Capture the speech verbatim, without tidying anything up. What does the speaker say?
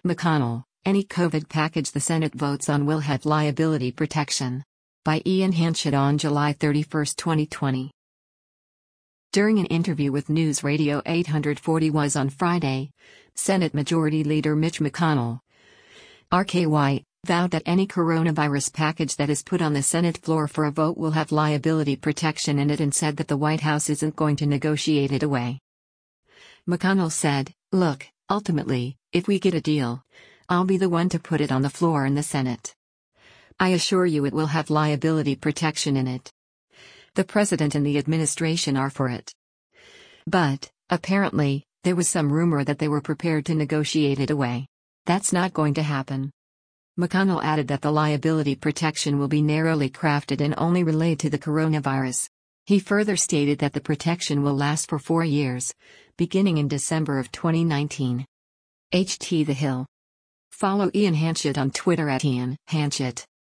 McConnell, any COVID package the Senate votes on will have liability protection. By Ian Hanchett on July thirty-first, twenty twenty. During an interview with News Radio eight forty was on Friday, Senate Majority Leader Mitch McConnell, R K Y, vowed that any coronavirus package that is put on the Senate floor for a vote will have liability protection in it and said that the White House isn't going to negotiate it away. McConnell said, "Look, ultimately, if we get a deal, I'll be the one to put it on the floor in the Senate. I assure you it will have liability protection in it. The President and the administration are for it." But, apparently, there was some rumor that they were prepared to negotiate it away. That's not going to happen. McConnell added that the liability protection will be narrowly crafted and only relate to the coronavirus. He further stated that the protection will last for four years, beginning in December of twenty nineteen. H T The Hill. Follow Ian Hanchett on Twitter at Ian Hanchett.